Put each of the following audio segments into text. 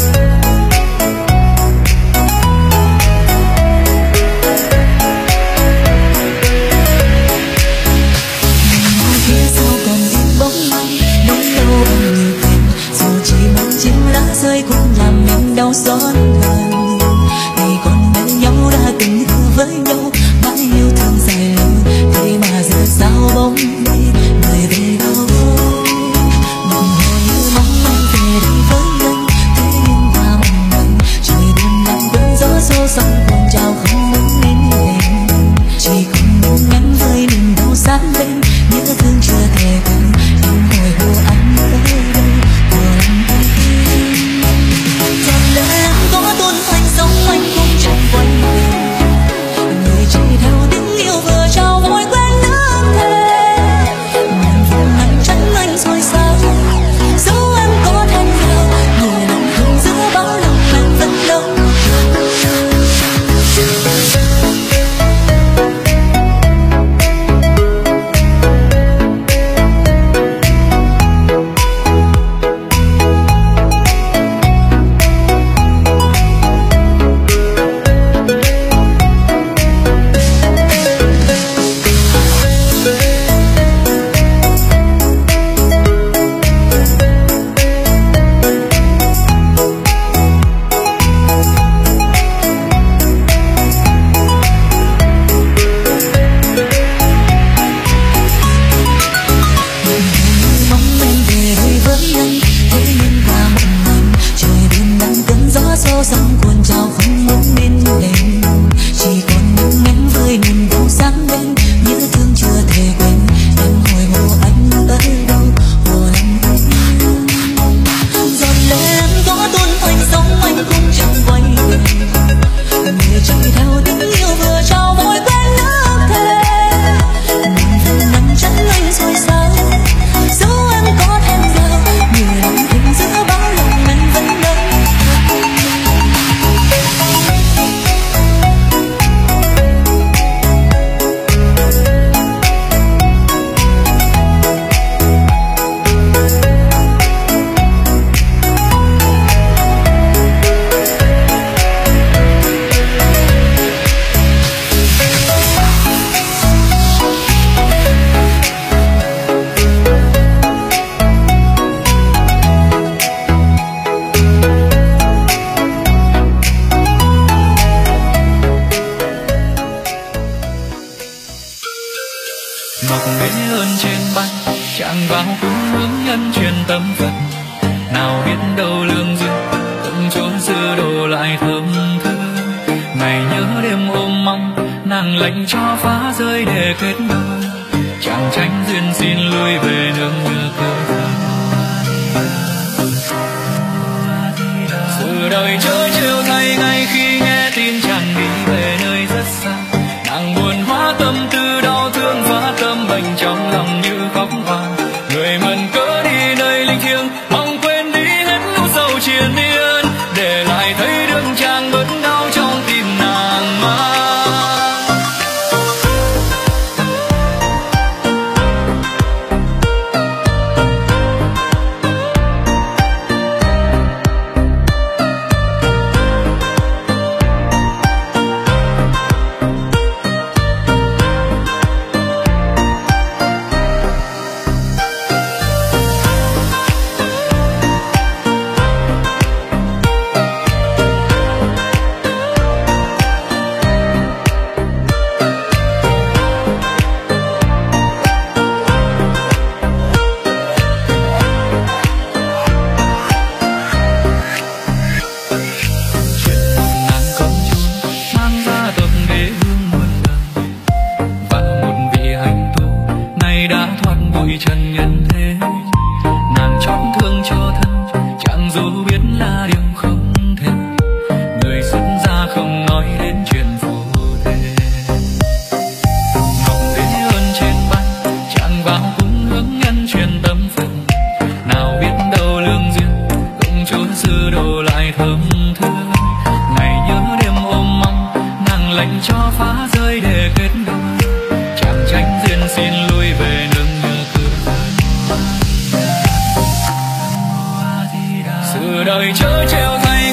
đời chớ treo thay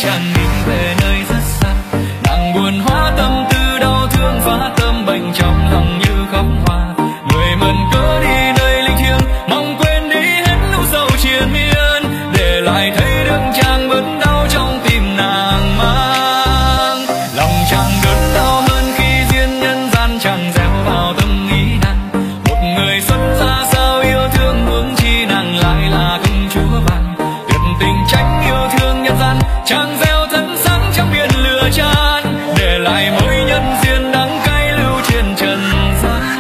chàng đi về nơi rất xa. Nàng buồn hóa tâm tư đau thương phá tâm bệnh trong lòng như khóc hoa. Người mần cớ đi nơi linh thiêng mong quên đi hết nỗi sầu triền miên, để lại thấy được chàng bớt đau trong tim nàng mang. Lòng chàng đớn đau hơn khi duyên nhân gian chàng gieo vào tâm ý nàng. Một người xuất gia sao yêu thương huống chi nàng lại là công chúa vàng. Tuyệt tình tránh yêu thương nhân gian chàng gieo thân sáng trong biển lửa chan, để lại mối nhân duyên đắng cay lưu truyền trần gian.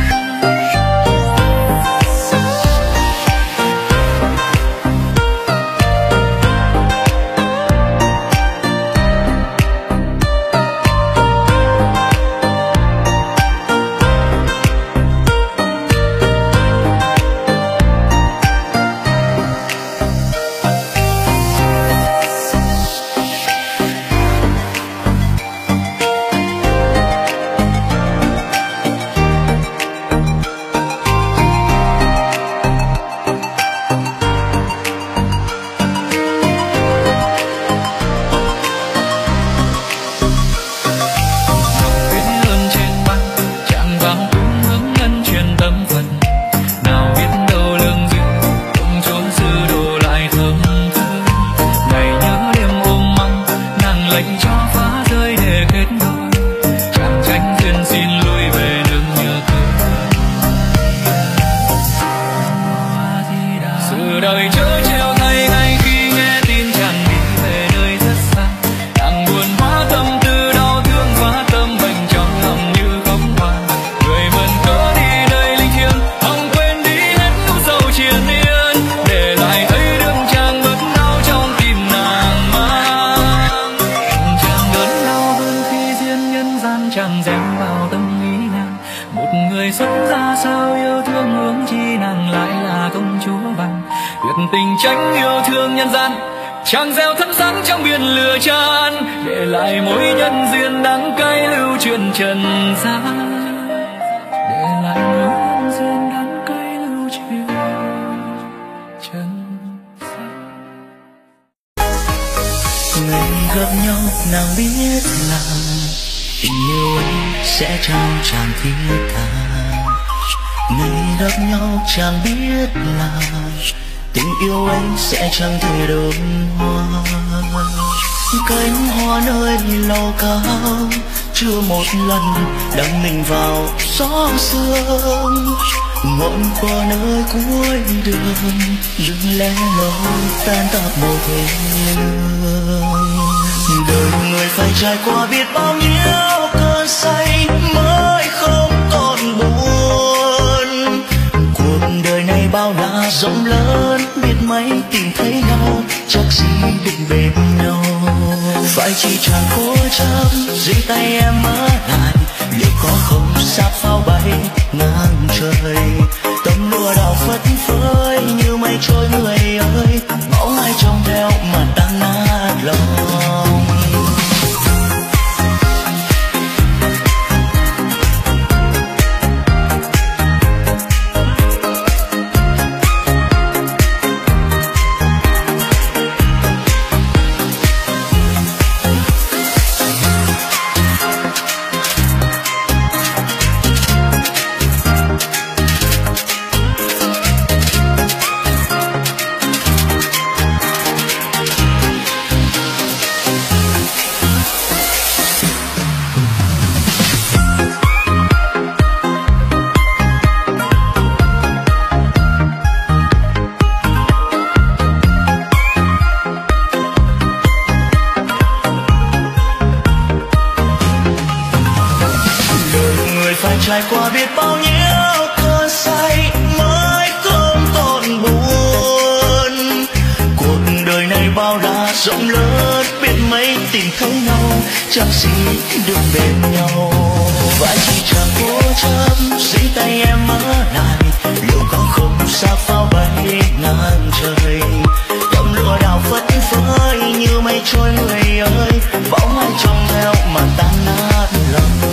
Tránh yêu thương nhân gian chàng gieo thắp sáng trong biển lửa chan, để lại mối nhân duyên đắng cay lưu truyền trần gian, để lại mối nhân duyên đắng cay lưu truyền trần gian. Ngày gặp nhau nàng biết là tình yêu ấy sẽ trao chàng thiết tha. Ngày gặp nhau chàng biết là tình yêu ấy sẽ chẳng thể đơm hoa. Cánh hoa nơi lầu cao chưa một lần đắm mình vào gió sương. Ngọn qua nơi cuối đường đừng lẽ loi tan tạp một hương. Đời người phải trải qua biết bao nhiêu cơn say mới không còn buồn. Cuộc đời này bao la rộng lớn, biết mấy tìm thấy nhau chắc gì định bên nhau. Phải chỉ chẳng cố chấp dưới tay em ở lại, liệu có không sắp pháo bay ngang trời. Tấm lụa đào phất phới như mây trôi người ơi, bóng ai trông theo mà tan nát lòng. Trải qua biết bao nhiêu cơn say mới không còn buồn. Cuộc đời này bao la rộng lớn, biết mấy tìm thấy nhau chắc gì được bên nhau. Phải chỉ chẳng cố chấp dưới tay em ở lại, liệu có không sao pháo bay ngang trời. Tấm lụa đào phất phới như mây trôi người ơi, bóng ai trông theo mà tan nát lòng.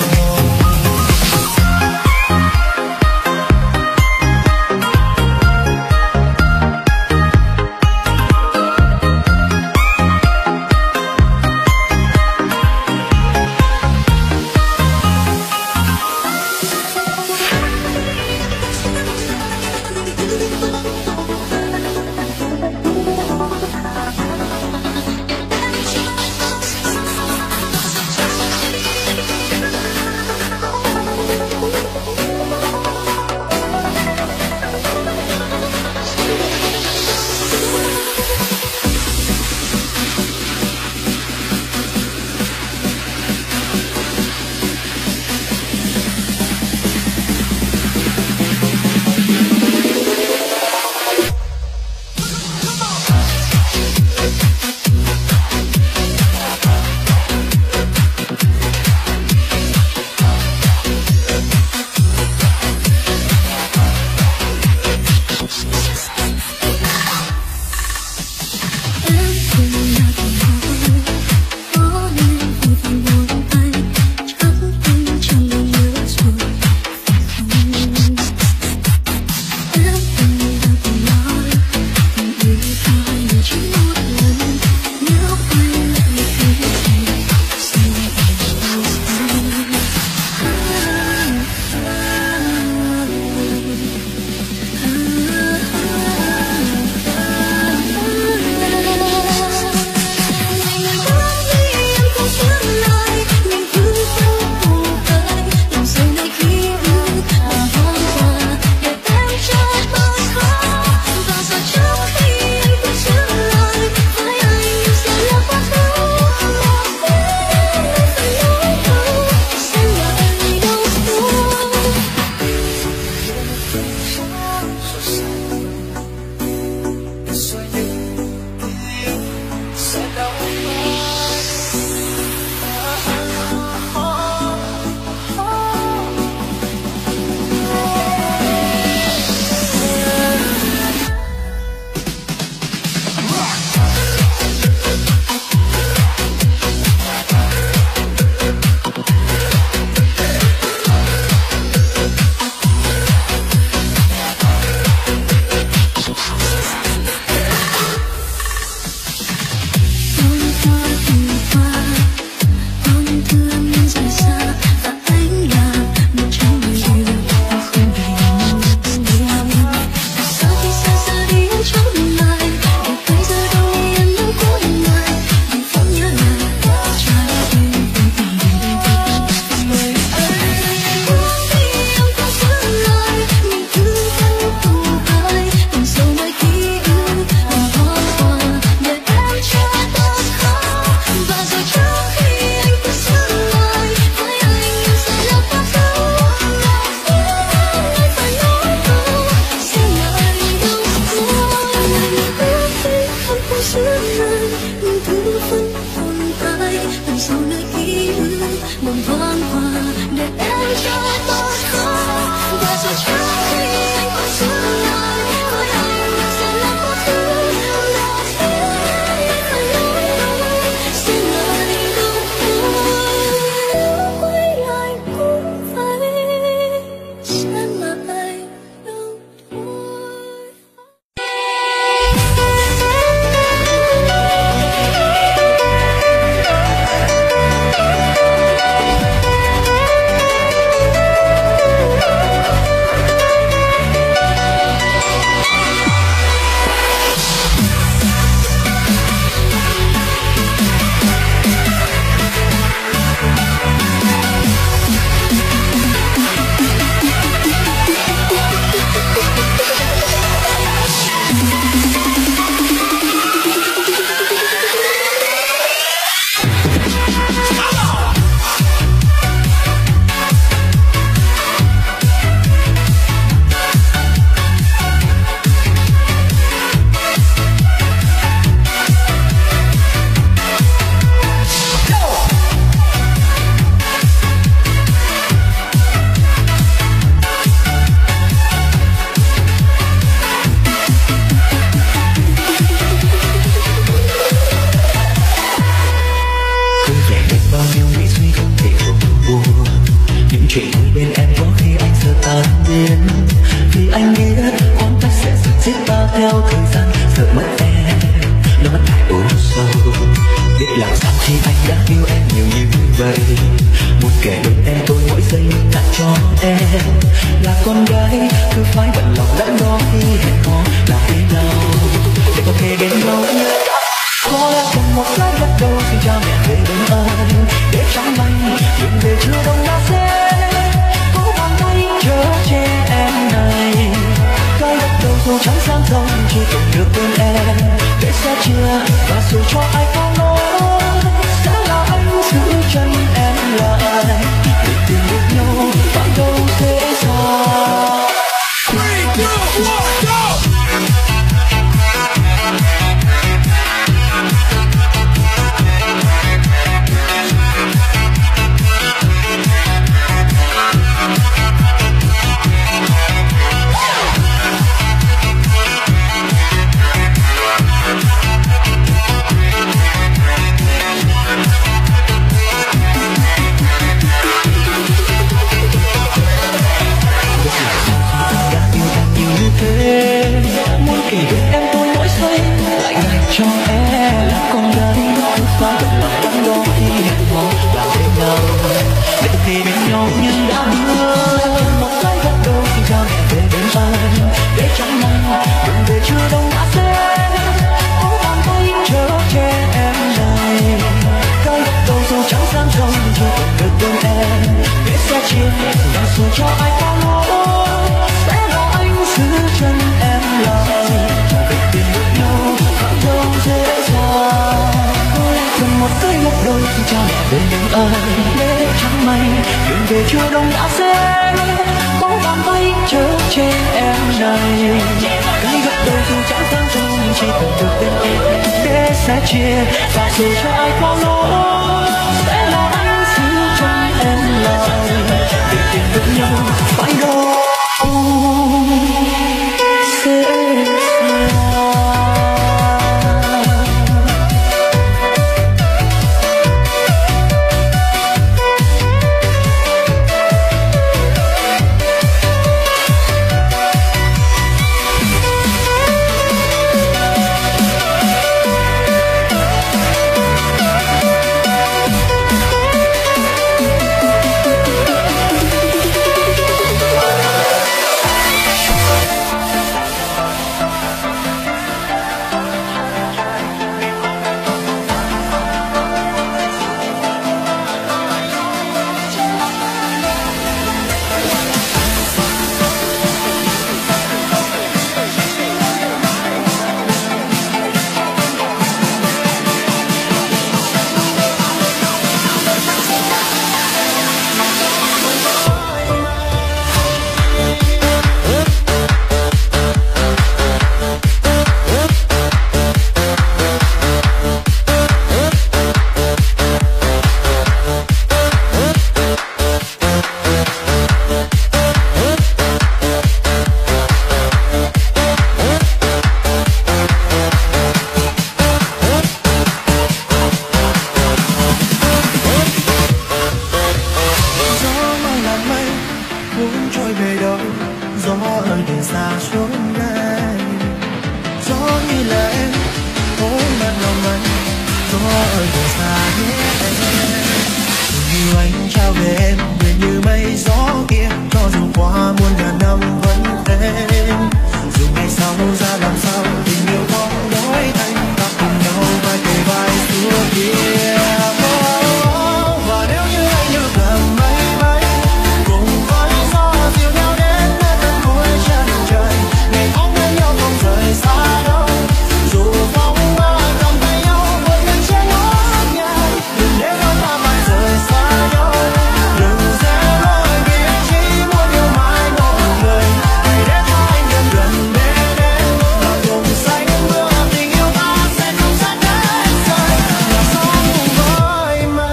có ở gần xa nhé em. Như anh trao về em nguyện như mây gió kia, cho dù qua muôn ngàn năm vẫn thế. Dù ngày sau ra làm sao tình yêu không đổi thay, ta cùng nhau vai kề vai xưa kia. Và nếu như anh được làm mây bay cùng với gió dịu nhau đến nơi tận cuối chân trời, ngày bóng bên nhau không rời xa đâu. Dù phong ba cầm tay nhau vượt lên trên ngõ ngàng, đừng để đôi ta phải rời xa nhau. Đừng rẽ lối vì anh chỉ muốn yêu mãi một người. Hãy để cho anh gần gần bên em và cùng xanh bước tình yêu ta sẽ không xa đến rời. Là sống với mây.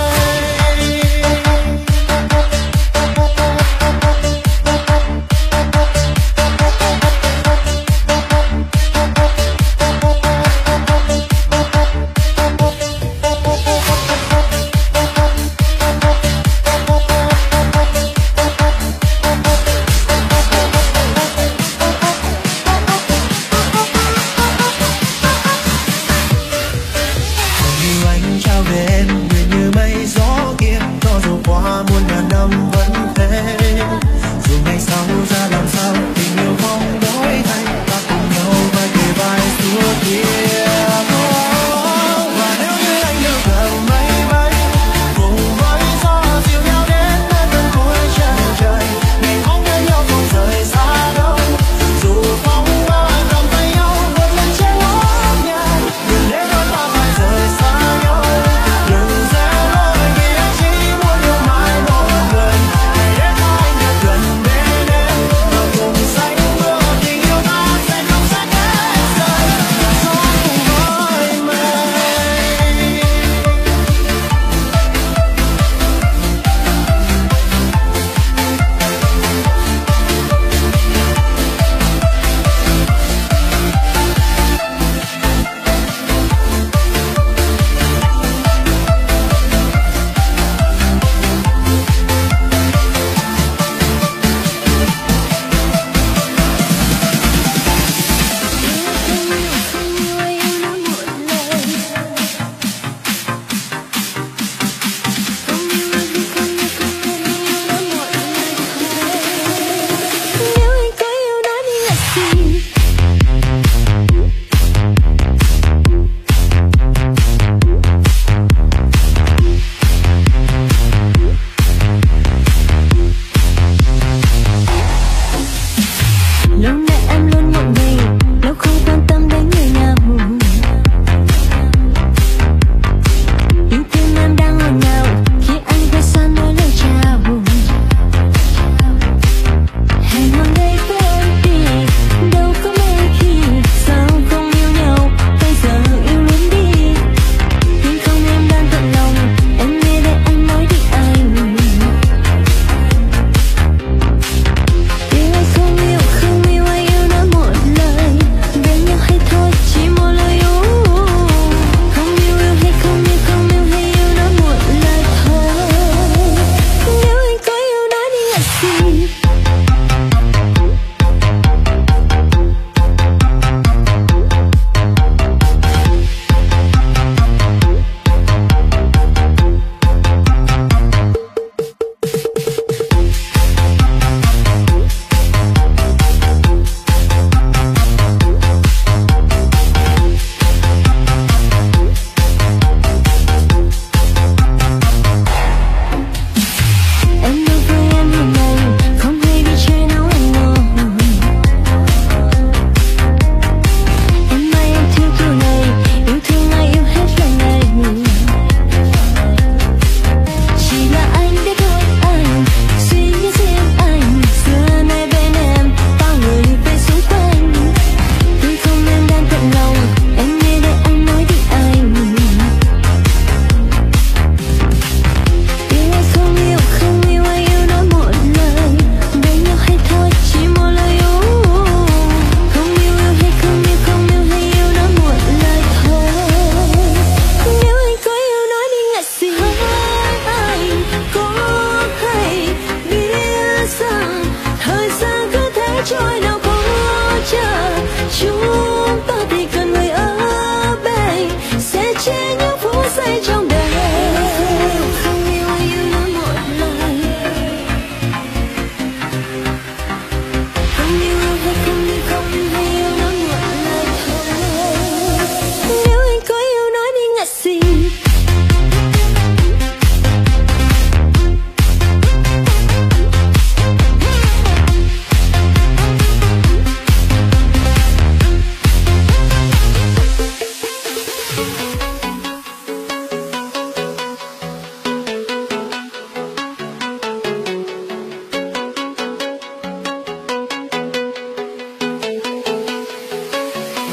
Như anh trao về em nguyện như mây gió kia, cho dù qua muôn ngàn năm vẫn thế. Dù ngày sau ra làm sao tình yêu không đổi thay, ta cùng nhau vai kề vai xưa kia. Và nếu như anh được làm mây bay cùng với gió dịu nhau đến nơi tận cuối chân trời, ngày bóng bên nhau không rời xa đâu. Dù phong ba cầm tay nhau vượt lên trên ngõ ngàng, đừng để đôi ta phải rời xa nhau. Đừng rẽ lối vì anh chỉ muốn yêu mãi một người.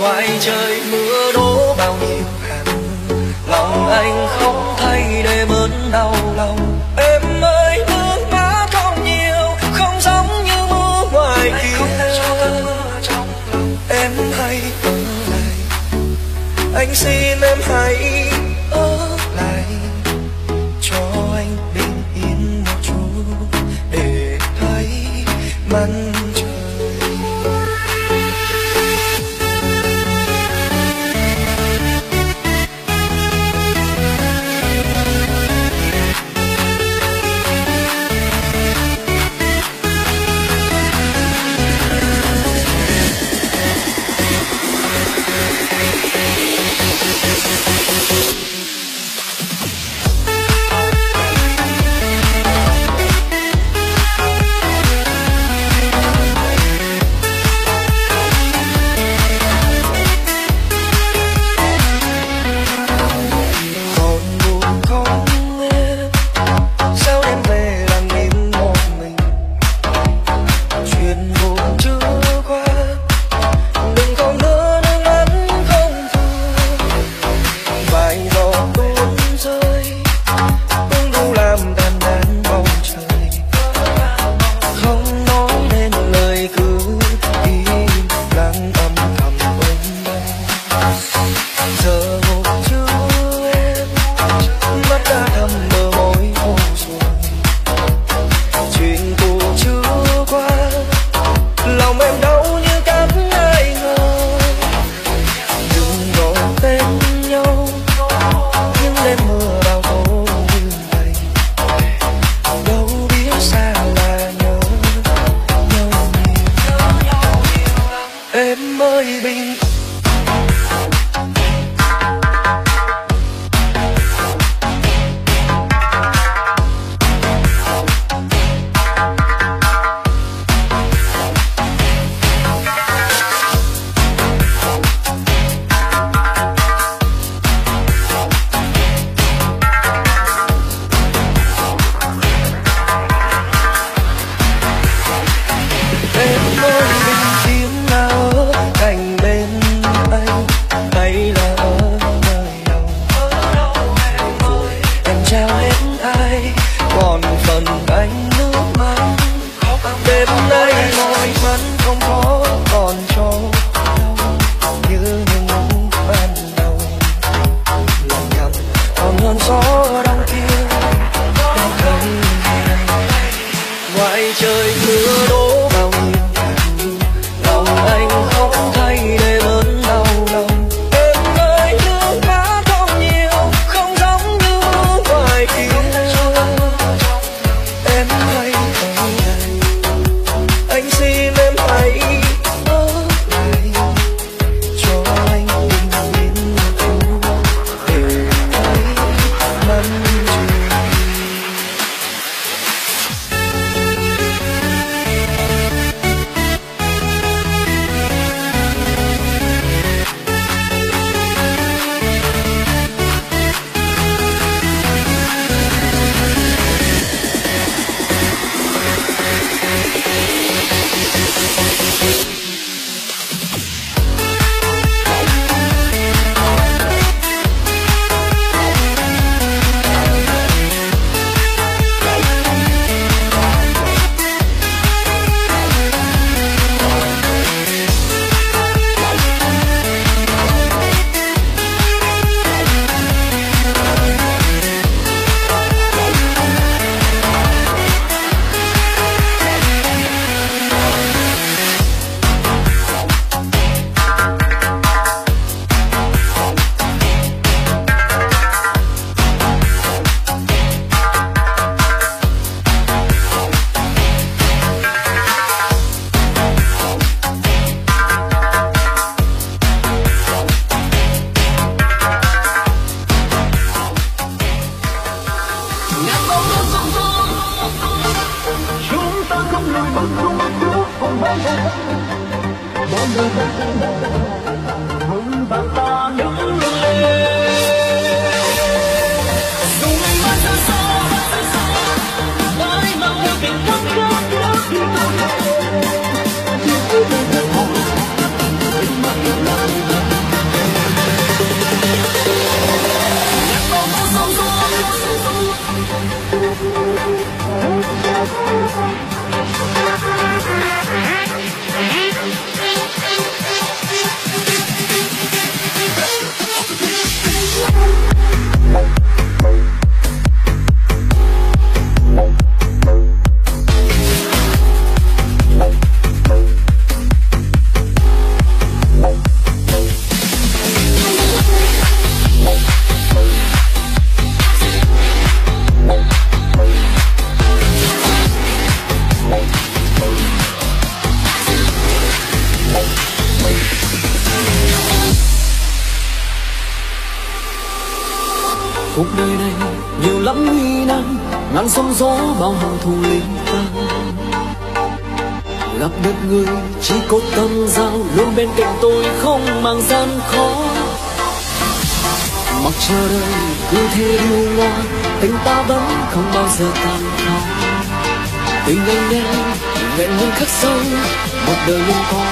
ngoài trời mưa đổ bao nhiêu hạt mưa, lòng anh không thay để bớt đau lòng. Em ơi nước mắt không nhiều, không giống như mưa ngoài kia. Em hãy ở lại, anh xin em hãy ở lại, cho anh bình yên một chút để thấy mặt trời. cuộc đời này nhiều lắm nguy nan, ngàn sóng gió bao hồng thù linh tan. Gặp được người chỉ có tâm giao, luôn bên cạnh tôi không mang gian khó. Mặc cho đời cứ thế điêu ngoa, tình ta vẫn không bao giờ tàn phai. Tình anh em vẹn nguyên khắc sâu, một đời luôn có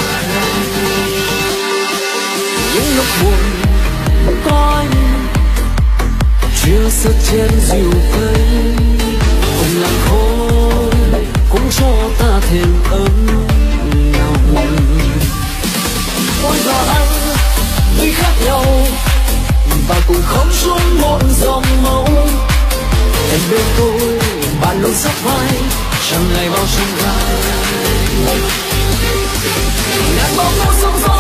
những lúc buồn có anh chia sẻ trên dịu cây, cùng làm khói cũng cho ta thêm ấm lòng. Tôi và anh tuy khác nhau và cùng không xuống một dòng máu, em bên tôi bạn luôn sát vai, chẳng ngày bao trong gai ngàn bóng mơ sóng gió.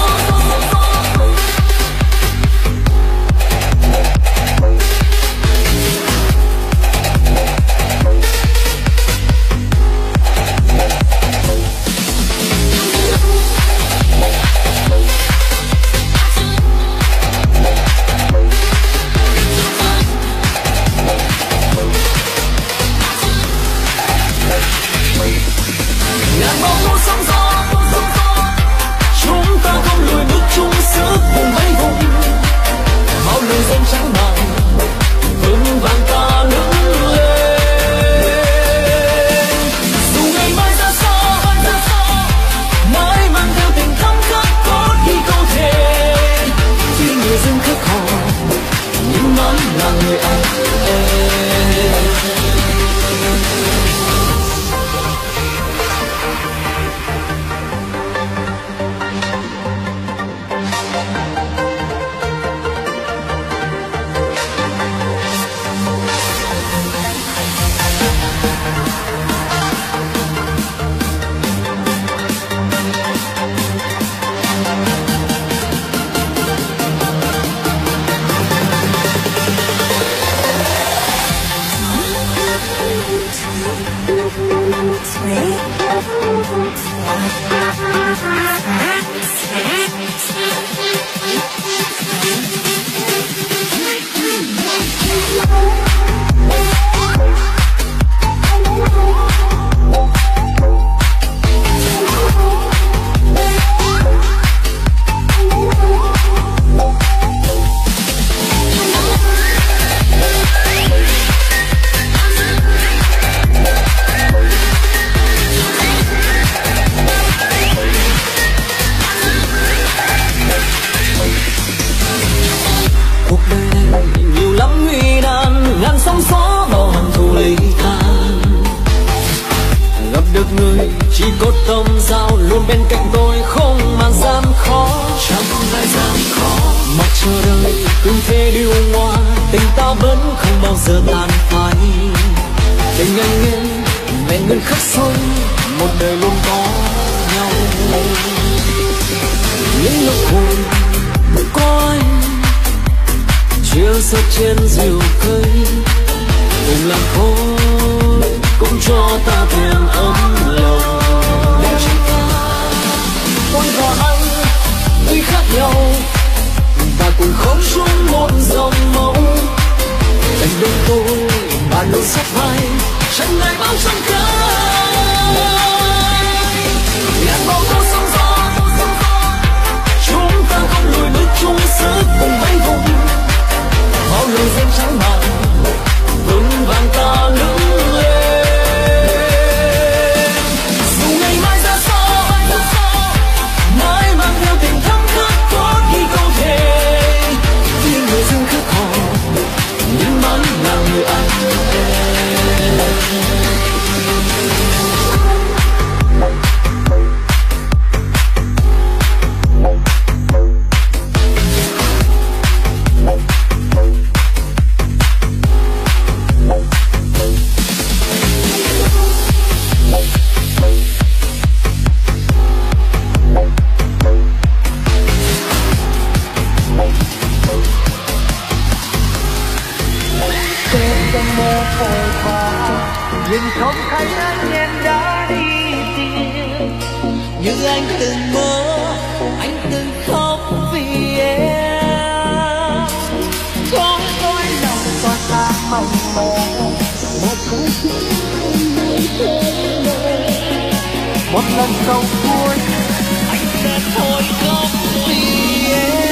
nhưng không thấy anh em đã đi tìm. Như anh từng mơ, anh từng khóc vì em. Có nỗi lòng một lần sau cuối anh sẽ thôi khóc vì em.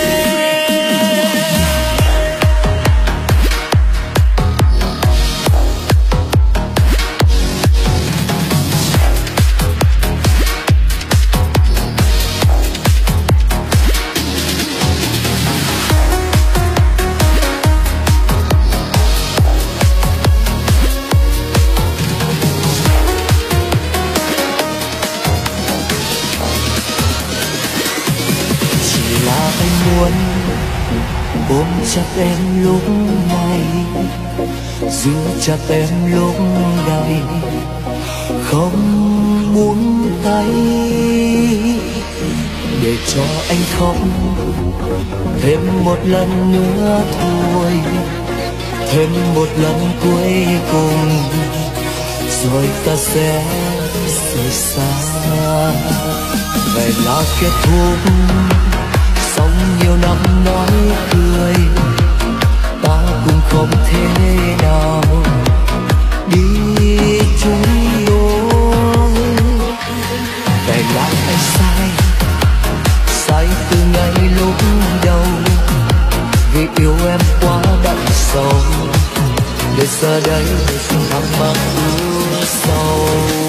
Muốn ôm chặt em lúc này, giữ chặt em lúc này, không muốn tay để cho anh khóc thêm một lần nữa thôi, thêm một lần cuối cùng rồi ta sẽ rời xa. Vậy là kết thúc sống nhiều năm nói cười, ta cũng không thể nào đi chung đôi. Vậy là anh sai, sai từ ngay lúc đầu, vì yêu em quá đậm sâu, để giờ đây thắc mắc ưu sầu.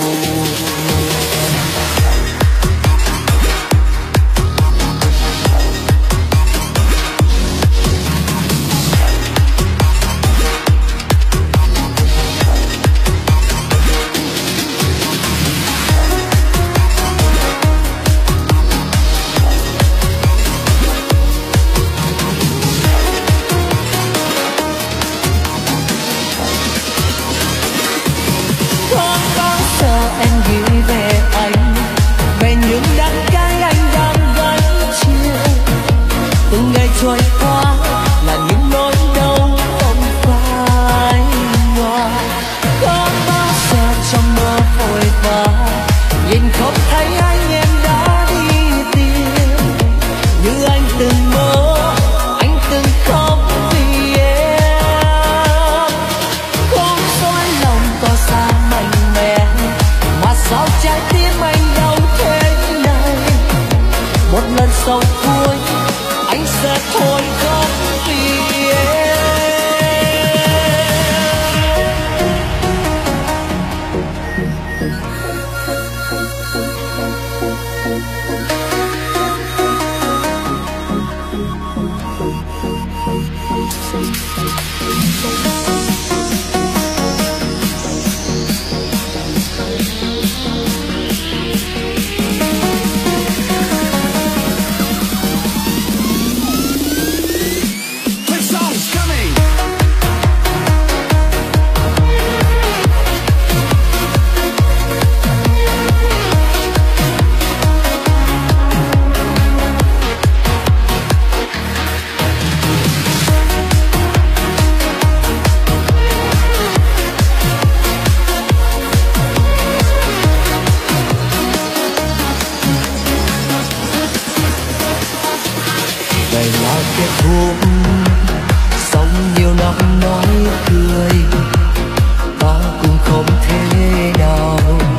Trôi qua là những nỗi đau không phai nhòa. Có bao giờ trong mơ vội vã nhìn không thấy anh em đã đi tìm, như anh từng mơ, anh từng khóc vì em. Không dối lòng tỏ ra mạnh mẽ, mà sao trái tim anh đau thế này. Một lần sau cuối anh sẽ thôi khóc vì em. Vậy là kết thúc sống nhiều năm nói cười, ta cũng không thể nào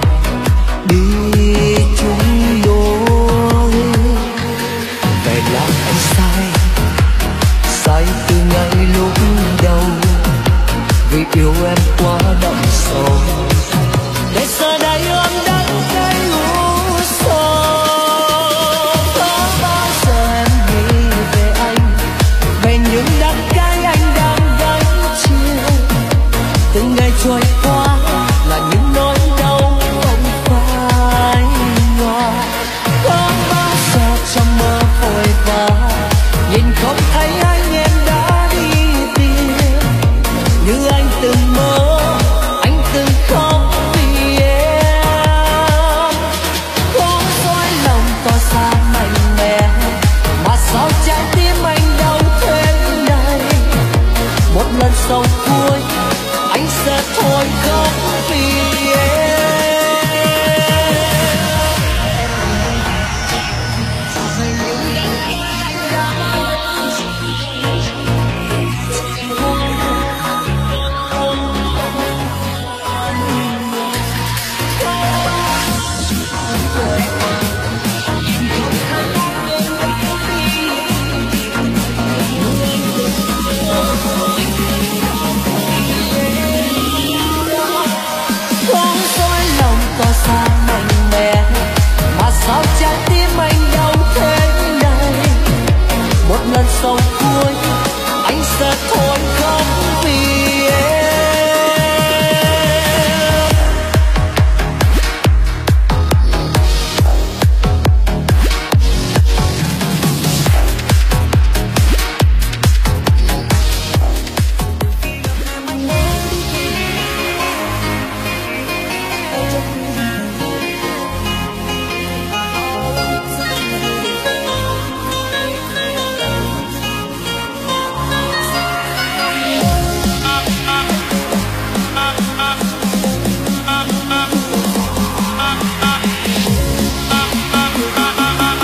đi chung đôi. Vậy là anh sai, sai từ ngay lúc đầu, vì yêu em quá đậm sâu, Để giờ đây ôm đắng cay u sầu. Có bao giờ em nghĩ về anh, về những đắng cay anh đang gánh chịu. Từng ngày trôi qua là những nỗi đau không phai nhòa. Có bao giờ trong mơ vội vã nhìn không thấy anh em đã đi tìm, như anh từng mơ, anh từng khóc vì em. Không dối lòng tỏ ra mạnh mẽ, mà sao trái tim anh đau thế này. Một lần sau cuối anh sẽ thôi khóc vì em. sao trái tim anh đau thế này. Một lần sau cuối anh sẽ